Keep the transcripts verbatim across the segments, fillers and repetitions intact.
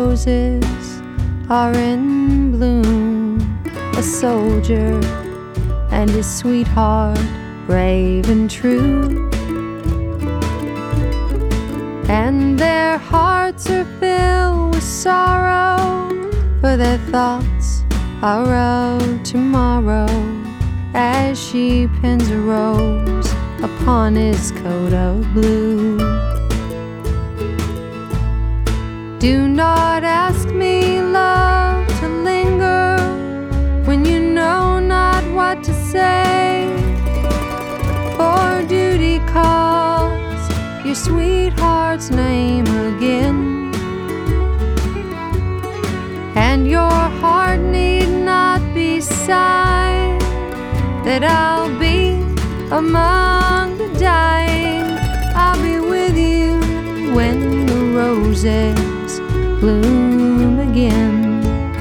roses are in bloom, a soldier and his sweetheart, brave and true. And their hearts are filled with sorrow, for their thoughts are of tomorrow, as she pins a rose upon his coat of blue. Do not ask me, love, to linger when you know not what to say, for duty calls your sweetheart's name again, and your heart need not be sad that I'll be among the dying. I'll be with you when the roses bloom again,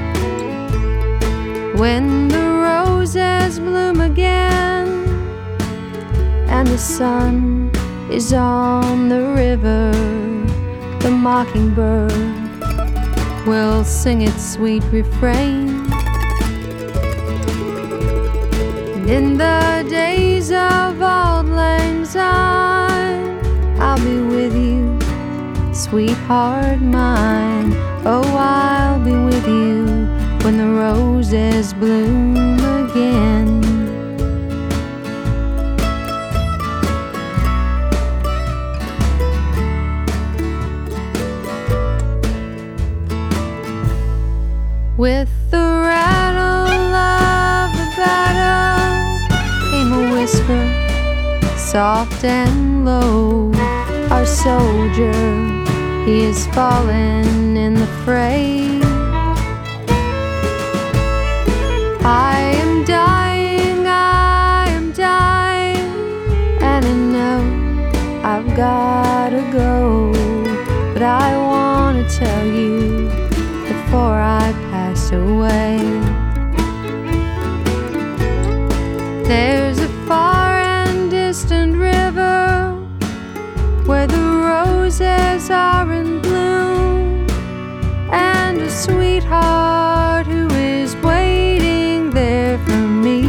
when the roses bloom again, and the sun is on the river. The mockingbird will sing its sweet refrain, and in the days of auld lang syne, I'll be with you, sweetheart mine. Oh, I'll be with you when the roses bloom again. With the rattle of the battle came a whisper, soft and low. Our soldier, he is fallen in the fray. I am dying, I am dying, and I know I've gotta go, but I wanna tell you before I pass away. There's a far and distant river where the roses are in bloom, and a sweetheart who is waiting there for me.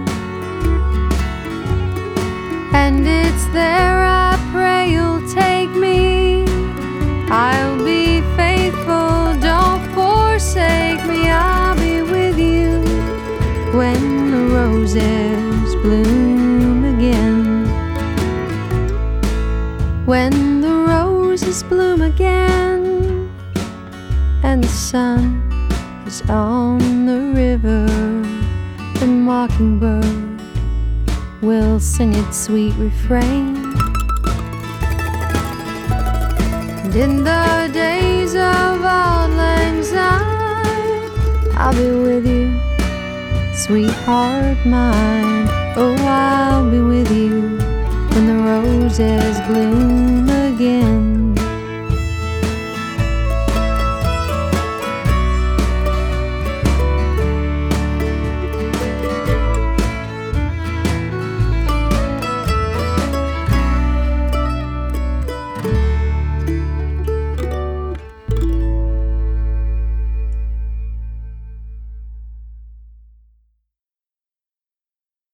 And it's there I pray you'll take me. I'll be faithful, don't forsake me. I'll be with you when the roses bloom again, when the roses bloom again, and the sun is on the river. The mockingbird will sing its sweet refrain, and in the days of auld lang syne, I'll be with you, sweetheart mine. Oh, I'll be with you when the roses bloom